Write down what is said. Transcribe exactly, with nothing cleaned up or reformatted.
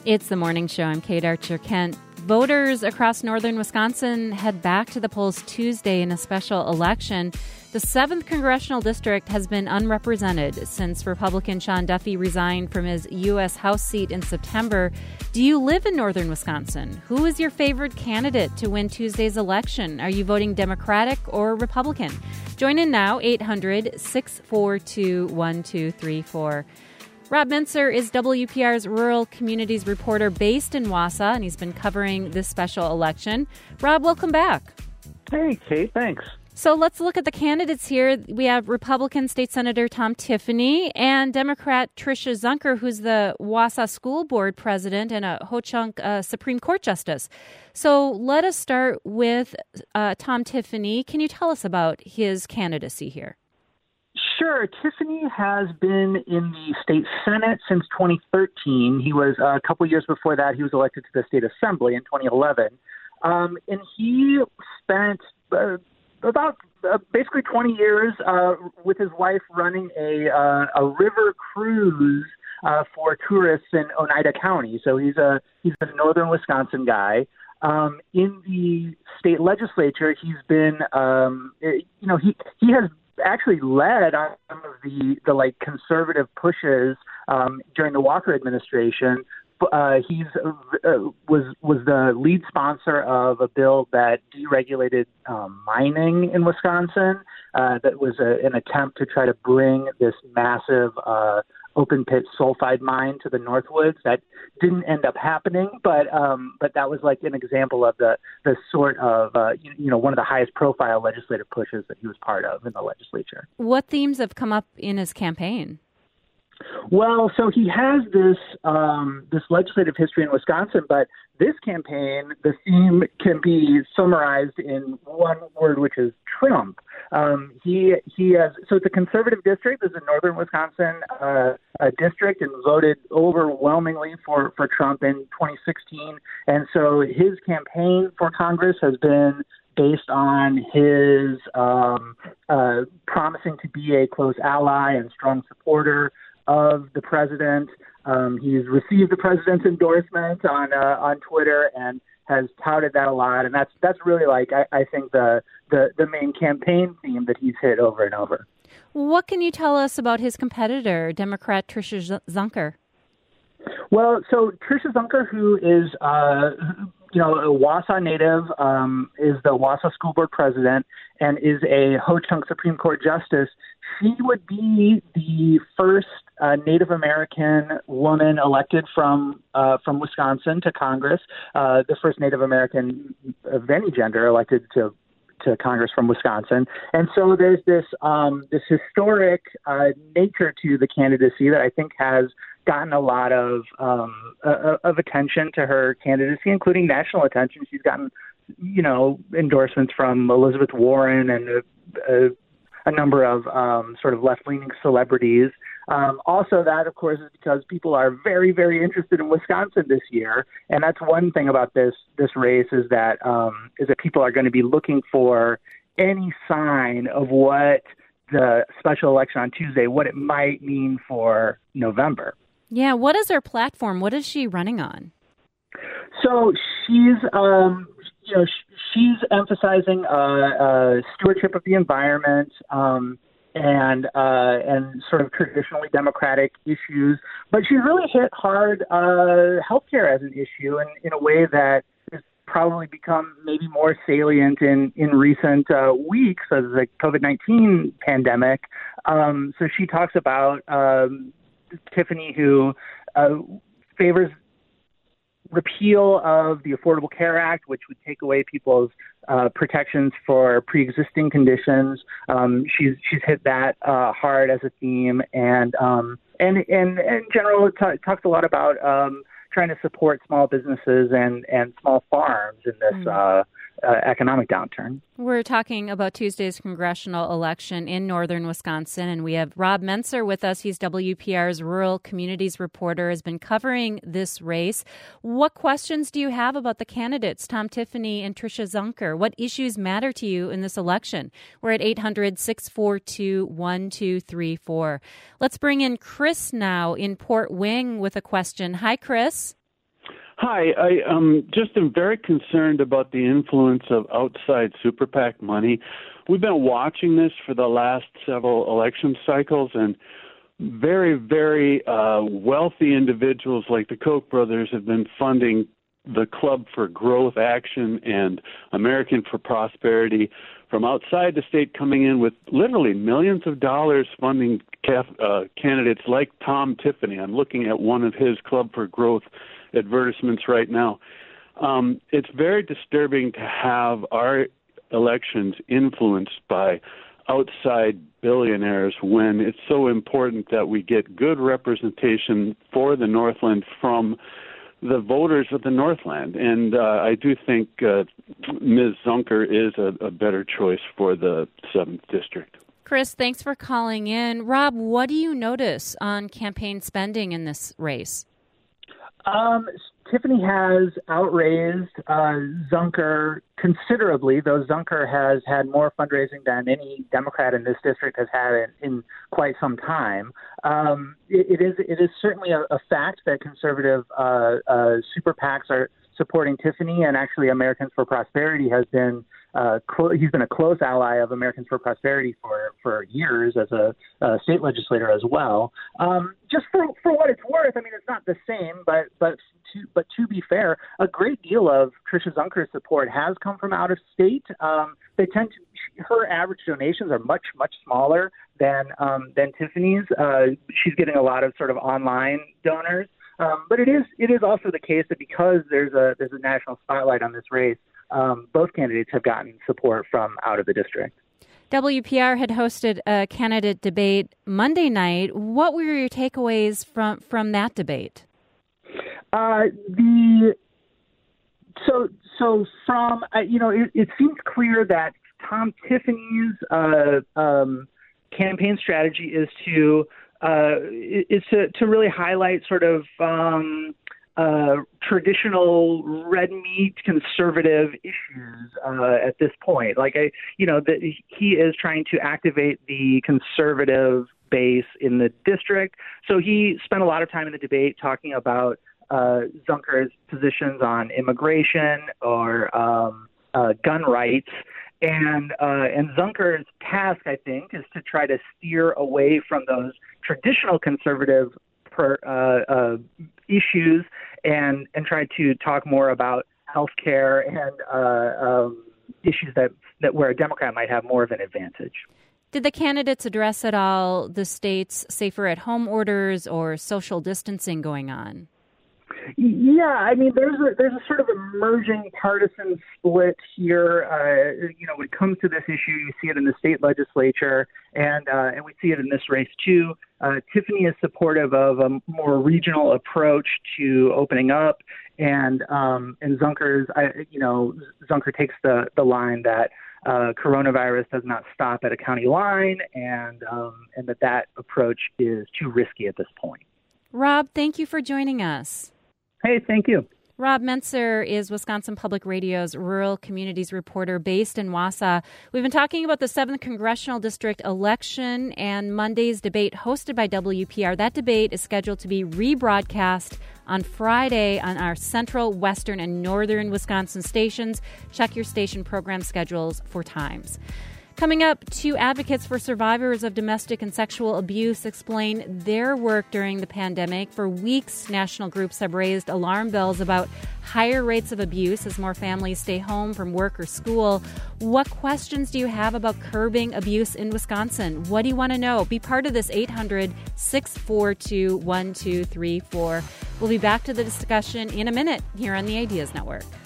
It's the morning show. I'm Kate Archer-Kent. Voters across northern Wisconsin head back to the polls Tuesday in a special election. The seventh Congressional District has been unrepresented since Republican Sean Duffy resigned from his U S House seat in September. Do you live in northern Wisconsin? Who is your favorite candidate to win Tuesday's election? Are you voting Democratic or Republican? Join in now, eight hundred, six four two, one two three four. Rob Mentzer is W P R's Rural Communities reporter based in Wausau, and he's been covering this special election. Rob, welcome back. Hey, Kate, thanks. So let's look at the candidates here. We have Republican State Senator Tom Tiffany and Democrat Tricia Zunker, who's the Wausau School Board president and a Ho-Chunk uh, Supreme Court justice. So let us start with uh, Tom Tiffany. Can you tell us about his candidacy here? Sure. Tiffany has been in the state Senate since twenty thirteen. He was uh, a couple years before that. He was elected to the state assembly in twenty eleven. Um, and he spent uh, about uh, basically twenty years uh, with his wife running a, uh, a river cruise uh, for tourists in Oneida County. So he's a, he's a northern Wisconsin guy. Um, in the state legislature, he's been, um, you know, he, he has actually led on some of the, the like conservative pushes um, during the Walker administration. Uh, he's uh, was was the lead sponsor of a bill that deregulated um, mining in Wisconsin. Uh, that was a, an attempt to try to bring this massive uh, open pit sulfide mine to the Northwoods. That didn't end up happening, but um, but that was like an example of the the sort of uh, you, you know one of the highest profile legislative pushes that he was part of in the legislature. What themes have come up in his campaign? Well, so he has this um, this legislative history in Wisconsin, but this campaign, the theme can be summarized in one word, which is Trump. Um, he he has so it's a conservative district. It's a northern Wisconsin uh, a district, and voted overwhelmingly for, for Trump in twenty sixteen. And so his campaign for Congress has been based on his um, uh, promising to be a close ally and strong supporter of the president. Um, he's received the president's endorsement on uh, on Twitter and has touted that a lot. And that's that's really like I, I think the, the the main campaign theme that he's hit over and over. What can you tell us about his competitor, Democrat Tricia Zunker? Well, so Tricia Zunker, who is uh, you know a Wausau native, um, is the Wausau School Board president and is a Ho-Chunk Supreme Court justice. She would be the first uh, Native American woman elected from uh, from Wisconsin to Congress, uh, the first Native American of any gender elected to to Congress from Wisconsin. And so there's this um, this historic uh, nature to the candidacy that I think has gotten a lot of um, uh, of attention to her candidacy, including national attention. She's gotten, you know, endorsements from Elizabeth Warren and a, a a number of um, sort of left-leaning celebrities. Um, also, that, of course, is because people are very, very interested in Wisconsin this year. And that's one thing about this this race is that um, is that people are going to be looking for any sign of what the special election on Tuesday, what it might mean for November. Yeah, what is her platform? What is she running on? So she's, um, you know, she's emphasizing uh, uh, stewardship of the environment um, and uh, and sort of traditionally democratic issues, but she's really hit hard uh, healthcare as an issue, and in a way that has probably become maybe more salient in in recent uh, weeks as the COVID nineteen pandemic. Um, so she talks about um, Tiffany, who uh, favors repeal of the Affordable Care Act, which would take away people's uh, protections for pre-existing conditions. Um, she's she's hit that uh, hard as a theme, and um, and and in general, it t- talks a lot about um, trying to support small businesses and, and small farms in this mm. uh, uh, economic downturn. We're talking about Tuesday's congressional election in northern Wisconsin, and we have Rob Mentzer with us. He's W P R's Rural Communities reporter, has been covering this race. What questions do you have about the candidates, Tom Tiffany and Tricia Zunker? What issues matter to you in this election? We're at eight hundred, six four two, one two three four. Let's bring in Chris now in Port Wing with a question. Hi, Chris. Hi, I um, just am very concerned about the influence of outside super PAC money. We've been watching this for the last several election cycles, and very, very uh, wealthy individuals like the Koch brothers have been funding the Club for Growth Action and American for Prosperity from outside the state, coming in with literally millions of dollars funding uh, candidates like Tom Tiffany. I'm looking at one of his Club for Growth advertisements right now. Um, it's very disturbing to have our elections influenced by outside billionaires when it's so important that we get good representation for the Northland from the voters of the Northland. And uh, I do think uh, Miz Zunker is a, a better choice for the seventh District. Chris, thanks for calling in. Rob, what do you notice on campaign spending in this race? Um, Tiffany has outraised uh, Zunker considerably, though Zunker has had more fundraising than any Democrat in this district has had in, in quite some time. Um, it, it is it is certainly a, a fact that conservative uh, uh, super PACs are supporting Tiffany, and actually Americans for Prosperity has been uh, clo- he's been a close ally of Americans for Prosperity for, for years as a, a state legislator as well. Um, just for, for what it's worth, I mean, it's not the same, but but to, but to be fair, a great deal of Tricia Zunker's support has come from out of state. Um, they tend to her average donations are much much smaller than um, than Tiffany's. Uh, she's getting a lot of sort of online donors. Um, but it is it is also the case that because there's a there's a national spotlight on this race, um, both candidates have gotten support from out of the district. W P R had hosted a candidate debate Monday night. What were your takeaways from from that debate? Uh, the so so from uh, you know it, it seems clear that Tom Tiffany's uh, um, campaign strategy is to. Uh, is to, to really highlight sort of um, uh, traditional red meat conservative issues uh, at this point. Like, I, you know, that he is trying to activate the conservative base in the district. So he spent a lot of time in the debate talking about uh, Zunker's positions on immigration or um, uh, gun rights. And uh, and Zunker's task, I think, is to try to steer away from those traditional conservative per, uh, uh, issues and and try to talk more about healthcare and uh, um, issues that, that where a Democrat might have more of an advantage. Did the candidates address at all the state's safer at home orders or social distancing going on? Yeah, I mean, there's a there's a sort of emerging partisan split here. Uh, you know, when it comes to this issue, you see it in the state legislature, and uh, and we see it in this race too. Uh, Tiffany is supportive of a more regional approach to opening up, and um, and Zunker's, I, you know, Zunker takes the the line that uh, coronavirus does not stop at a county line, and um, and that that approach is too risky at this point. Rob, thank you for joining us. Hey, thank you. Rob Mentzer is Wisconsin Public Radio's rural communities reporter based in Wausau. We've been talking about the seventh Congressional District election and Monday's debate hosted by W P R. That debate is scheduled to be rebroadcast on Friday on our central, western, and northern Wisconsin stations. Check your station program schedules for times. Coming up, two advocates for survivors of domestic and sexual abuse explain their work during the pandemic. For weeks, national groups have raised alarm bells about higher rates of abuse as more families stay home from work or school. What questions do you have about curbing abuse in Wisconsin? What do you want to know? Be part of this eight hundred, six four two, one two three four. We'll be back to the discussion in a minute here on the Ideas Network.